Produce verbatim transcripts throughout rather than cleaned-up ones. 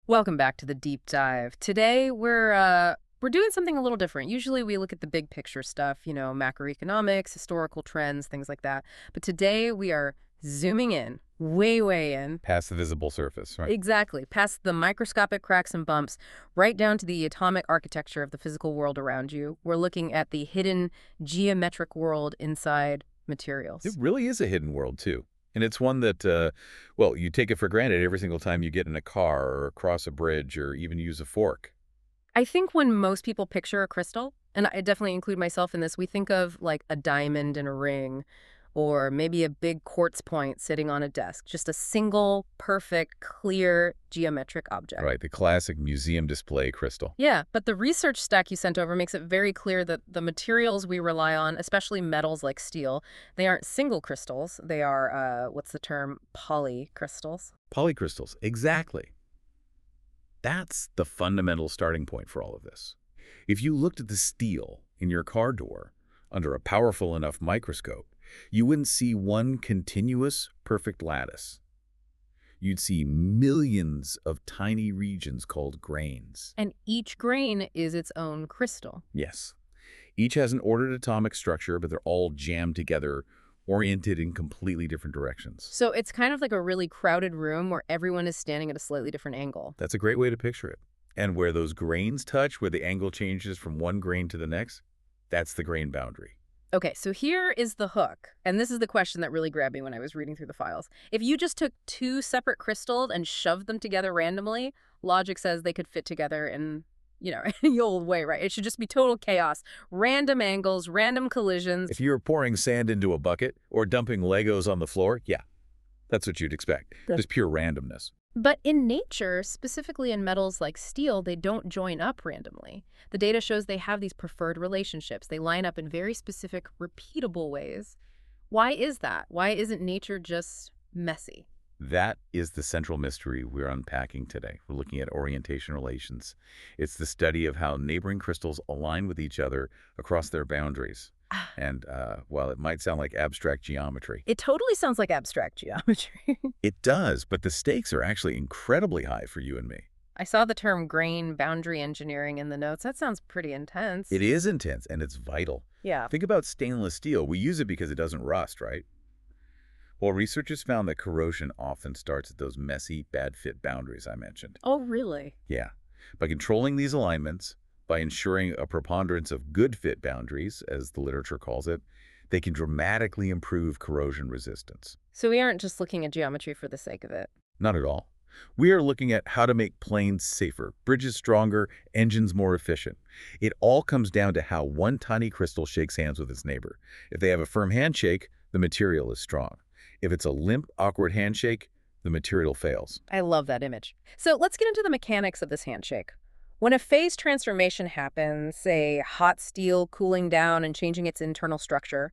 Welcome back to the deep dive. Today we're uh we're doing something a little different. Usually we look at the big picture stuff, you know, macroeconomics, historical trends, things like that. But today we are zooming in, way way in. Past the visible surface, right? Exactly, past the microscopic cracks and bumps, right down to the atomic architecture of the physical world around you. We're looking at the hidden geometric world inside It materials. really is a hidden world, too. And it's one that, uh, well, you take it for granted every single time you get in a car or cross a bridge or even use a fork. I think when most people picture a crystal, and I definitely include myself in this, we think of like a diamond in a ring or maybe a big quartz point sitting on a desk, just a single, perfect, clear geometric object. Right, the classic museum display crystal. Yeah, but the research stack you sent over makes it very clear that the materials we rely on, especially metals like steel, they aren't single crystals. They are, uh, what's the term, polycrystals. Polycrystals, exactly. That's the fundamental starting point for all of this. If you looked at the steel in your car door under a powerful enough microscope, you wouldn't see one continuous, perfect lattice. You'd see millions of tiny regions called grains. And each grain is its own crystal. Yes. Each has an ordered atomic structure, but they're all jammed together, oriented in completely different directions. So it's kind of like a really crowded room where everyone is standing at a slightly different angle. That's a great way to picture it. And where those grains touch, where the angle changes from one grain to the next, that's the grain boundary. Okay, so here is the hook. And this is the question that really grabbed me when I was reading through the files. If you just took two separate crystals and shoved them together randomly, logic says they could fit together in, you know, in the old way, right? It should just be total chaos. Random angles, random collisions. If you were pouring sand into a bucket or dumping Legos on the floor, yeah, that's what you'd expect. Yeah. Just pure randomness. But in nature, specifically in metals like steel, they don't join up randomly. The data shows they have these preferred relationships. They line up in very specific, repeatable ways. Why is that? Why isn't nature just messy? That is the central mystery we're unpacking today. We're looking at orientation relations. It's the study of how neighboring crystals align with each other across their boundaries. And uh, while it might sound like abstract geometry, It totally sounds like abstract geometry. it does, but the stakes are actually incredibly high for you and me. I saw the term grain boundary engineering in the notes. That sounds pretty intense. It is intense, and it's vital. Yeah. Think about stainless steel. We use it because it doesn't rust, right? Well, researchers found that corrosion often starts at those messy, bad-fit boundaries I mentioned. Oh, really? Yeah. By controlling these alignments, by ensuring a preponderance of good-fit boundaries, as the literature calls it, they can dramatically improve corrosion resistance. So we aren't just looking at geometry for the sake of it. Not at all. We are looking at how to make planes safer, bridges stronger, engines more efficient. It all comes down to how one tiny crystal shakes hands with its neighbor. If they have a firm handshake, the material is strong. If it's a limp, awkward handshake, the material fails. I love that image. So let's get into the mechanics of this handshake. When a phase transformation happens, say hot steel cooling down and changing its internal structure,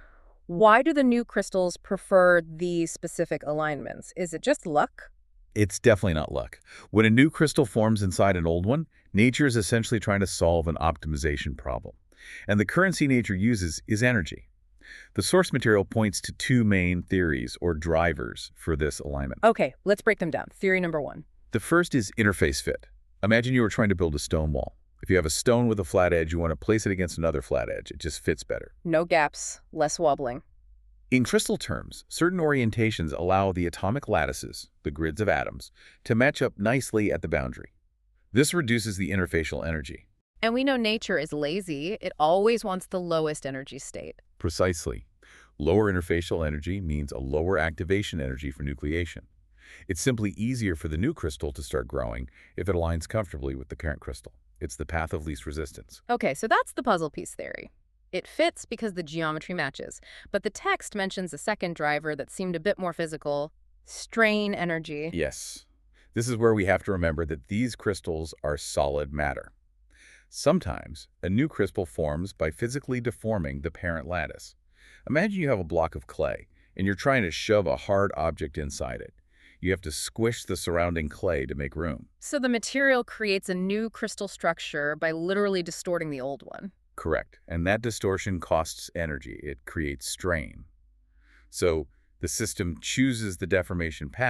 why do the new crystals prefer these specific alignments? Is it just luck? It's definitely not luck. When a new crystal forms inside an old one, nature is essentially trying to solve an optimization problem. And the currency nature uses is energy. The source material points to two main theories or drivers for this alignment. Okay, let's break them down. Theory number one. The first is interface fit. Imagine you were trying to build a stone wall. If you have a stone with a flat edge, you want to place it against another flat edge. It just fits better. No gaps, less wobbling. In crystal terms, certain orientations allow the atomic lattices, the grids of atoms, to match up nicely at the boundary. This reduces the interfacial energy. And we know nature is lazy. It always wants the lowest energy state. Precisely. Lower interfacial energy means a lower activation energy for nucleation. It's simply easier for the new crystal to start growing if it aligns comfortably with the parent crystal. It's the path of least resistance. Okay, so that's the puzzle piece theory. It fits because the geometry matches. But the text mentions a second driver that seemed a bit more physical, strain energy. Yes. This is where we have to remember that these crystals are solid matter. Sometimes, a new crystal forms by physically deforming the parent lattice. Imagine you have a block of clay, and you're trying to shove a hard object inside it. You have to squish the surrounding clay to make room. So the material creates a new crystal structure by literally distorting the old one. Correct. And that distortion costs energy. It creates strain. So the system chooses the deformation path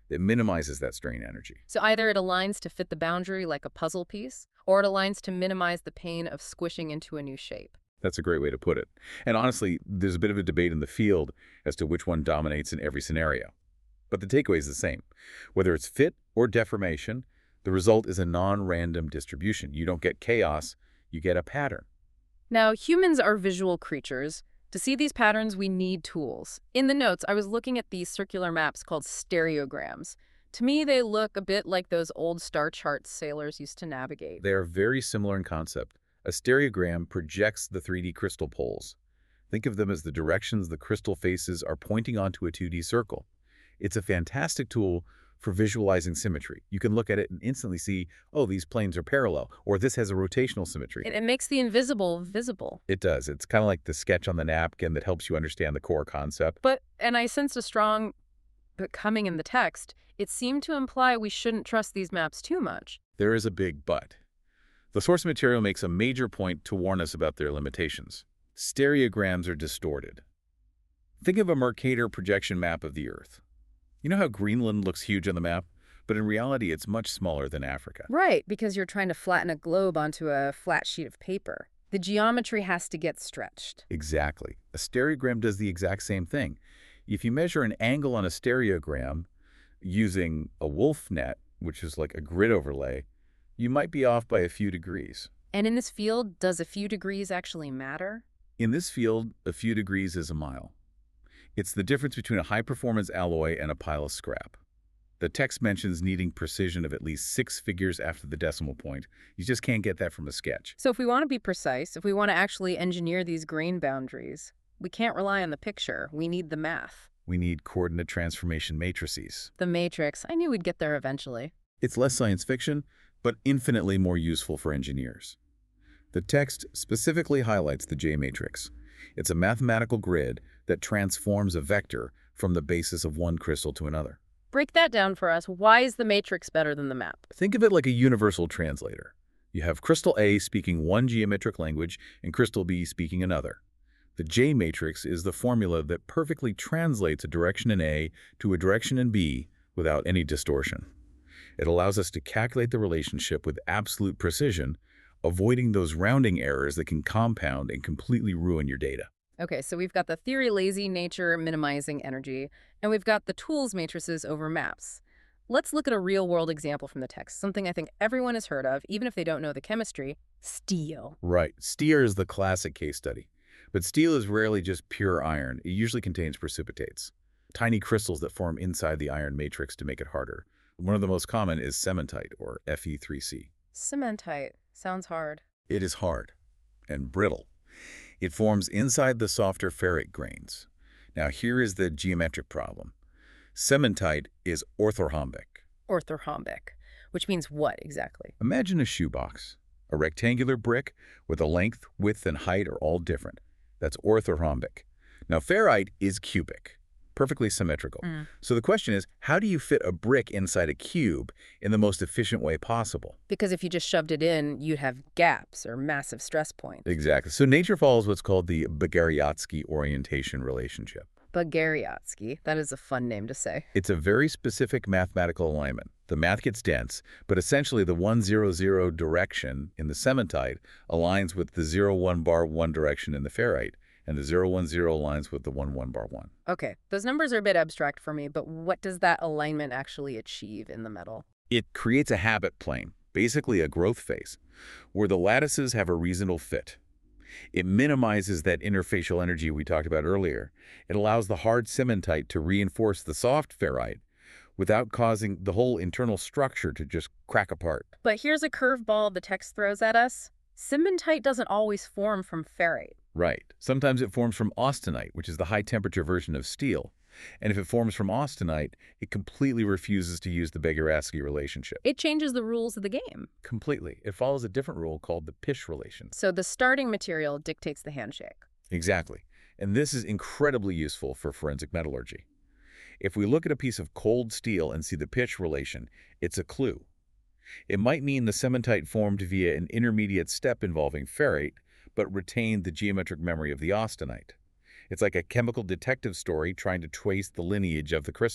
that minimizes that strain energy. So either it aligns to fit the boundary like a puzzle piece, or it aligns to minimize the pain of squishing into a new shape. That's a great way to put it. And honestly, there's a bit of a debate in the field as to which one dominates in every scenario. But the takeaway is the same. Whether it's fit or deformation, the result is a non-random distribution. You don't get chaos, you get a pattern. Now, humans are visual creatures. To see these patterns, we need tools. In the notes, I was looking at these circular maps called stereograms. To me, they look a bit like those old star charts sailors used to navigate. They are very similar in concept. A stereogram projects the three D crystal poles. Think of them as the directions the crystal faces are pointing onto a two D circle. It's a fantastic tool for visualizing symmetry. You can look at it and instantly see, oh, these planes are parallel, or this has a rotational symmetry. It, it makes the invisible visible. It does. It's kind of like the sketch on the napkin that helps you understand the core concept. But, and I sensed a strong but coming in the text, it seemed to imply we shouldn't trust these maps too much. There is a big but. The source material makes a major point to warn us about their limitations. Stereograms are distorted. Think of a Mercator projection map of the Earth. You know how Greenland looks huge on the map? But in reality, it's much smaller than Africa. Right, because you're trying to flatten a globe onto a flat sheet of paper. The geometry has to get stretched. Exactly. A stereogram does the exact same thing. If you measure an angle on a stereogram using a wolf net, which is like a grid overlay, you might be off by a few degrees. And in this field, does a few degrees actually matter? In this field, a few degrees is a mile. It's the difference between a high-performance alloy and a pile of scrap. The text mentions needing precision of at least six figures after the decimal point. You just can't get that from a sketch. So if we want to be precise, if we want to actually engineer these grain boundaries, we can't rely on the picture. We need the math. We need coordinate transformation matrices. The matrix. I knew we'd get there eventually. It's less science fiction, but infinitely more useful for engineers. The text specifically highlights the J-matrix. It's a mathematical grid that transforms a vector from the basis of one crystal to another. Break that down for us. Why is the matrix better than the map? Think of it like a universal translator. You have crystal A speaking one geometric language and crystal B speaking another. The J-matrix is the formula that perfectly translates a direction in A to a direction in B without any distortion. It allows us to calculate the relationship with absolute precision, avoiding those rounding errors that can compound and completely ruin your data. Okay, so we've got the theory lazy nature minimizing energy, and we've got the tools matrices over maps. Let's look at a real-world example from the text, something I think everyone has heard of, even if they don't know the chemistry: steel. Right. Steel is the classic case study. But steel is rarely just pure iron. It usually contains precipitates, tiny crystals that form inside the iron matrix to make it harder. One of the most common is cementite, or F E three C. Cementite. Sounds hard. It is hard and brittle. It forms inside the softer ferrite grains. Now here is the geometric problem. Cementite is orthorhombic. Orthorhombic, which means what exactly? Imagine a shoebox, a rectangular brick where the length, width, and height are all different. That's orthorhombic. Now ferrite is cubic, perfectly symmetrical. Mm. So the question is, how do you fit a brick inside a cube in the most efficient way possible? Because if you just shoved it in, you'd have gaps or massive stress points. Exactly. So nature follows what's called the Bagariatsky orientation relationship. Bagariatsky. That is a fun name to say. It's a very specific mathematical alignment. The math gets dense, but essentially the one zero zero direction in the cementite aligns with the zero one bar one direction in the ferrite, and the zero one zero aligns with the one one bar one. Okay, those numbers are a bit abstract for me, but what does that alignment actually achieve in the metal? It creates a habit plane, basically a growth phase, where the lattices have a reasonable fit. It minimizes that interfacial energy we talked about earlier. It allows the hard cementite to reinforce the soft ferrite without causing the whole internal structure to just crack apart. But here's a curveball the text throws at us. Cementite doesn't always form from ferrite. Right. Sometimes it forms from austenite, which is the high-temperature version of steel. And if it forms from austenite, it completely refuses to use the Bagariatsky relationship. It changes the rules of the game. Completely. It follows a different rule called the Pisch relation. So the starting material dictates the handshake. Exactly. And this is incredibly useful for forensic metallurgy. If we look at a piece of cold steel and see the Pisch relation, it's a clue. It might mean the cementite formed via an intermediate step involving ferrite, but retained the geometric memory of the austenite. It's like a chemical detective story trying to trace the lineage of the crystal.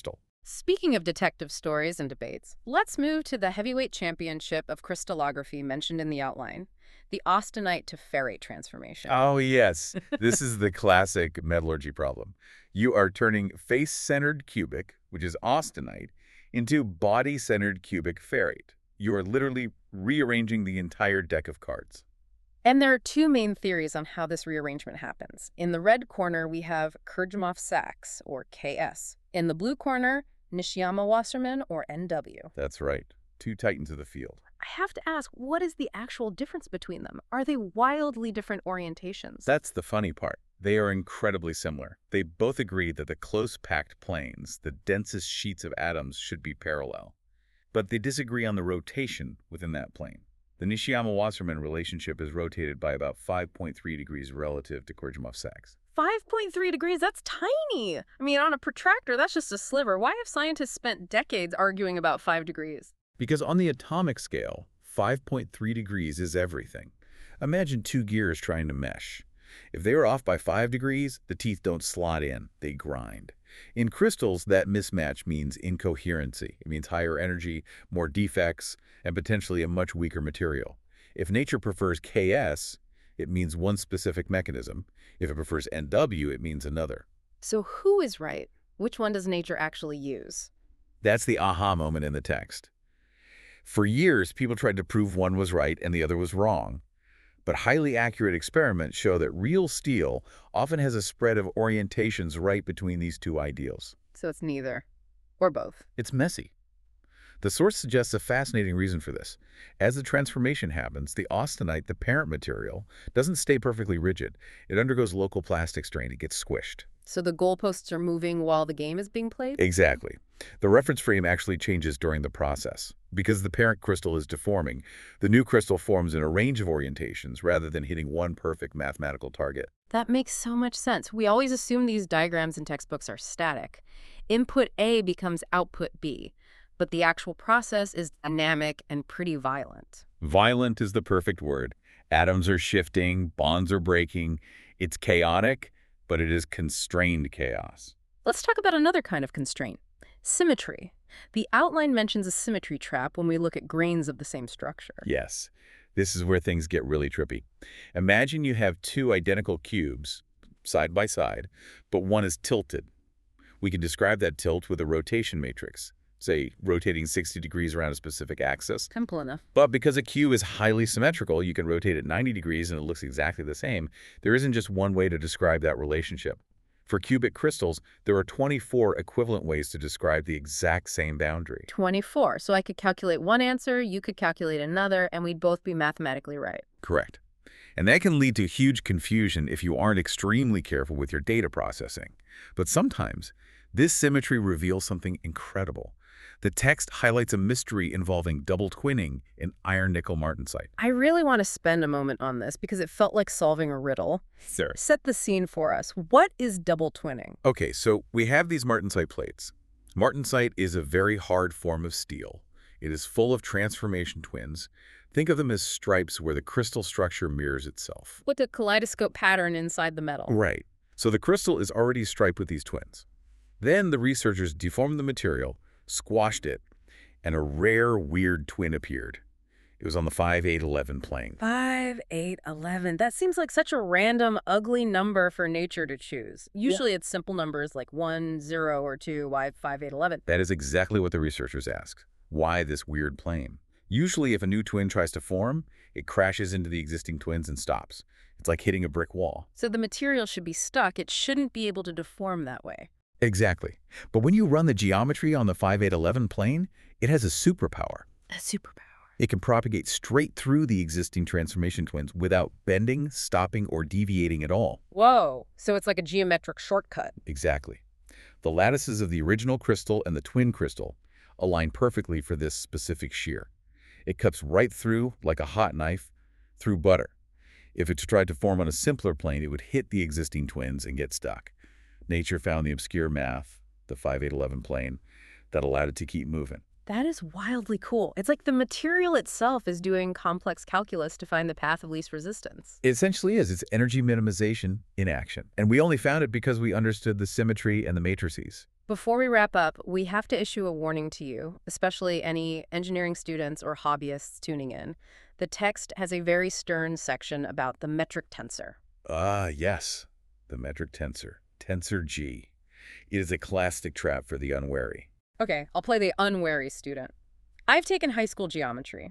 Speaking of detective stories and debates, let's move to the heavyweight championship of crystallography mentioned in the outline, the austenite to ferrate transformation. Oh, yes. This is the classic metallurgy problem. You are turning face-centered cubic, which is austenite, into body-centered cubic ferrate. You are literally rearranging the entire deck of cards. And there are two main theories on how this rearrangement happens. In the red corner, we have Kirchhoff-Sachs, or K S. In the blue corner, Nishiyama-Wasserman, or N W. That's right. Two titans of the field. I have to ask, what is the actual difference between them? Are they wildly different orientations? That's the funny part. They are incredibly similar. They both agree that the close-packed planes, the densest sheets of atoms, should be parallel. But they disagree on the rotation within that plane. The Nishiyama-Wasserman relationship is rotated by about five point three degrees relative to Kirchhoff-Sachs. five point three degrees, that's tiny. I mean, on a protractor, that's just a sliver. Why have scientists spent decades arguing about five degrees? Because on the atomic scale, five point three degrees is everything. Imagine two gears trying to mesh. If they are off by five degrees, the teeth don't slot in, they grind. In crystals, that mismatch means incoherency. It means higher energy, more defects, and potentially a much weaker material. If nature prefers K S, it means one specific mechanism. If it prefers N W, it means another. So who is right? Which one does nature actually use? That's the aha moment in the text. For years, people tried to prove one was right and the other was wrong. But highly accurate experiments show that real steel often has a spread of orientations right between these two ideals. So it's neither, or both. It's messy. The source suggests a fascinating reason for this. As the transformation happens, the austenite, the parent material, doesn't stay perfectly rigid. It undergoes local plastic strain. It gets squished. So the goalposts are moving while the game is being played? Exactly. The reference frame actually changes during the process. Because the parent crystal is deforming, the new crystal forms in a range of orientations rather than hitting one perfect mathematical target. That makes so much sense. We always assume these diagrams in textbooks are static. Input A becomes output B, but the actual process is dynamic and pretty violent. Violent is the perfect word. Atoms are shifting, bonds are breaking. It's chaotic, but it is constrained chaos. Let's talk about another kind of constraint. Symmetry. The outline mentions a symmetry trap when we look at grains of the same structure. Yes, this is where things get really trippy. Imagine you have two identical cubes, side by side, but one is tilted. We can describe that tilt with a rotation matrix, say rotating sixty degrees around a specific axis. Simple enough. But because a cube is highly symmetrical, you can rotate it ninety degrees and it looks exactly the same. There isn't just one way to describe that relationship. For cubic crystals, there are twenty-four equivalent ways to describe the exact same boundary. twenty-four. So I could calculate one answer, you could calculate another, and we'd both be mathematically right. Correct. And that can lead to huge confusion if you aren't extremely careful with your data processing. But sometimes, this symmetry reveals something incredible. The text highlights a mystery involving double twinning in iron-nickel martensite. I really want to spend a moment on this because it felt like solving a riddle. Sure. Set the scene for us. What is double twinning? Okay, so we have these martensite plates. Martensite is a very hard form of steel. It is full of transformation twins. Think of them as stripes where the crystal structure mirrors itself. With a kaleidoscope pattern inside the metal. Right. So the crystal is already striped with these twins. Then the researchers deformed the material, squashed it, and a rare, weird twin appeared. It was on the five eight eleven plane. five, eight, eleven. That seems like such a random, ugly number for nature to choose. Usually it's simple numbers like one, zero, or two. Why five, eight, eleven? That is exactly what the researchers asked. Why this weird plane? Usually if a new twin tries to form, it crashes into the existing twins and stops. It's like hitting a brick wall. So the material should be stuck. It shouldn't be able to deform that way. Exactly. But when you run the geometry on the five eight eleven plane, it has a superpower. A superpower. It can propagate straight through the existing transformation twins without bending, stopping, or deviating at all. Whoa. So it's like a geometric shortcut. Exactly. The lattices of the original crystal and the twin crystal align perfectly for this specific shear. It cuts right through, like a hot knife, through butter. If it tried to form on a simpler plane, it would hit the existing twins and get stuck. Nature found the obscure math, the five eight eleven plane, that allowed it to keep moving. That is wildly cool. It's like the material itself is doing complex calculus to find the path of least resistance. It essentially is. It's energy minimization in action. And we only found it because we understood the symmetry and the matrices. Before we wrap up, we have to issue a warning to you, especially any engineering students or hobbyists tuning in. The text has a very stern section about the metric tensor. Ah, yes, the metric tensor, tensor G. It is a classic trap for the unwary. Okay, I'll play the unwary student. I've taken high school geometry.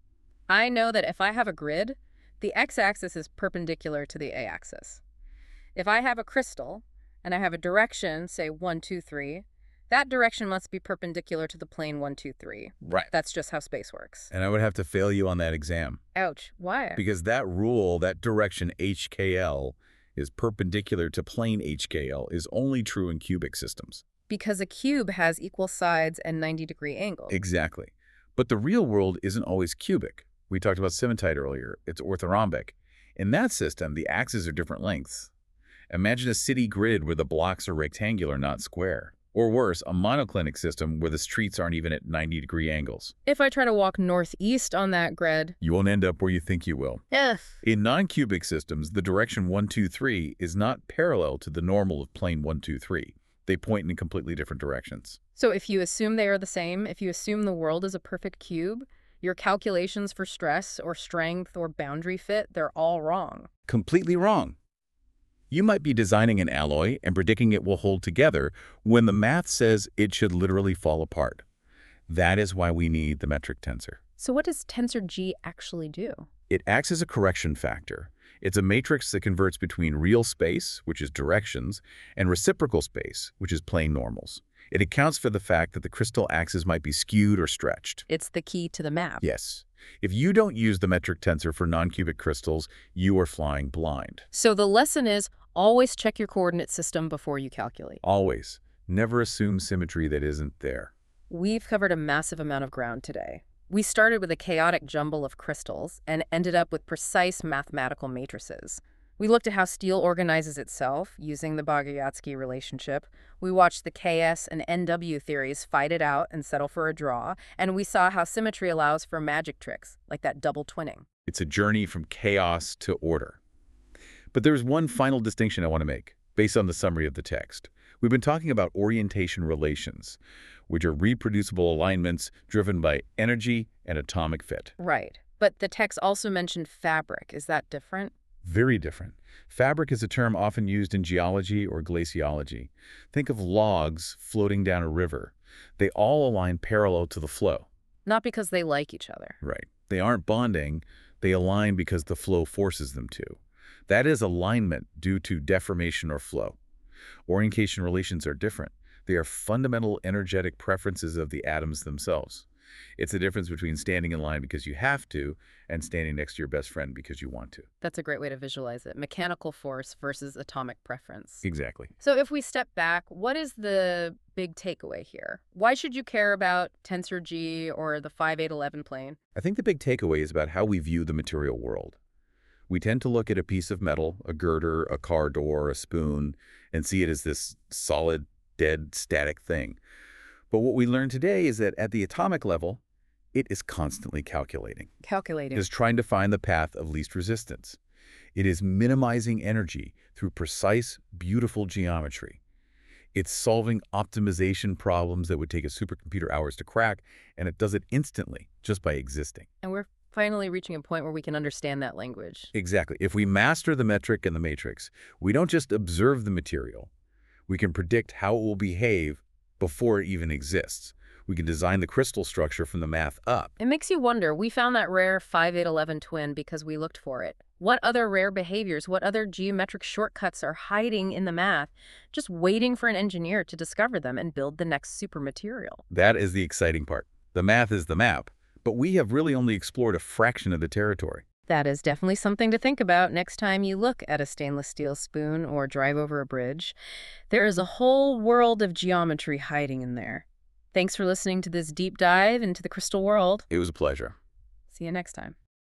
I know that if I have a grid, the x-axis is perpendicular to the a-axis. If I have a crystal, and I have a direction, say one, two, three, that direction must be perpendicular to the plane one, two, three. Right. That's just how space works. And I would have to fail you on that exam. Ouch. Why? Because that rule, that direction H K L, is perpendicular to plane H K L, is only true in cubic systems. Because a cube has equal sides and ninety degree angles. Exactly. But the real world isn't always cubic. We talked about symmetry earlier. It's orthorhombic. In that system, the axes are different lengths. Imagine a city grid where the blocks are rectangular, not square. Or worse, a monoclinic system where the streets aren't even at ninety degree angles. If I try to walk northeast on that grid, You won't end up where you think you will. Ugh. In non-cubic systems, the direction one, two, three is not parallel to the normal of plane one, two, three. They point in completely different directions. So if you assume they are the same, if you assume the world is a perfect cube, your calculations for stress or strength or boundary fit, they're all wrong. Completely wrong. You might be designing an alloy and predicting it will hold together when the math says it should literally fall apart. That is why we need the metric tensor. So what does tensor G actually do? It acts as a correction factor. It's a matrix that converts between real space, which is directions, and reciprocal space, which is plane normals. It accounts for the fact that the crystal axis might be skewed or stretched. It's the key to the map. Yes. If you don't use the metric tensor for non-cubic crystals, you are flying blind. So the lesson is always check your coordinate system before you calculate. Always. Never assume symmetry that isn't there. We've covered a massive amount of ground today. We started with a chaotic jumble of crystals and ended up with precise mathematical matrices. We looked at how steel organizes itself using the Bogolyatsky relationship. We watched the K S and N W theories fight it out and settle for a draw. And we saw how symmetry allows for magic tricks, like that double twinning. It's a journey from chaos to order. But there's one final distinction I want to make, based on the summary of the text. We've been talking about orientation relations, which are reproducible alignments driven by energy and atomic fit. Right. But the text also mentioned fabric. Is that different? Very different. Fabric is a term often used in geology or glaciology. Think of logs floating down a river. They all align parallel to the flow. Not because they like each other. Right. They aren't bonding. They align because the flow forces them to. That is alignment due to deformation or flow. Orientation relations are different. They are fundamental energetic preferences of the atoms themselves. It's the difference between standing in line because you have to and standing next to your best friend because you want to. That's a great way to visualize it. Mechanical force versus atomic preference. Exactly. So if we step back, what is the big takeaway here? Why should you care about tensor G or the five eight eleven plane? I think the big takeaway is about how we view the material world. We tend to look at a piece of metal, a girder, a car door, a spoon, and see it as this solid, dead, static thing. But what we learned today is that at the atomic level, it is constantly calculating. Calculating. It is trying to find the path of least resistance. It is minimizing energy through precise, beautiful geometry. It's solving optimization problems that would take a supercomputer hours to crack, and it does it instantly, just by existing. And we're finally reaching a point where we can understand that language. Exactly. If we master the metric and the matrix, we don't just observe the material. We can predict how it will behave before it even exists. We can design the crystal structure from the math up. It makes you wonder, we found that rare five eight eleven twin because we looked for it. What other rare behaviors, what other geometric shortcuts are hiding in the math, just waiting for an engineer to discover them and build the next super material? That is the exciting part. The math is the map, but we have really only explored a fraction of the territory. That is definitely something to think about next time you look at a stainless steel spoon or drive over a bridge. There is a whole world of geometry hiding in there. Thanks for listening to this deep dive into the crystal world. It was a pleasure. See you next time.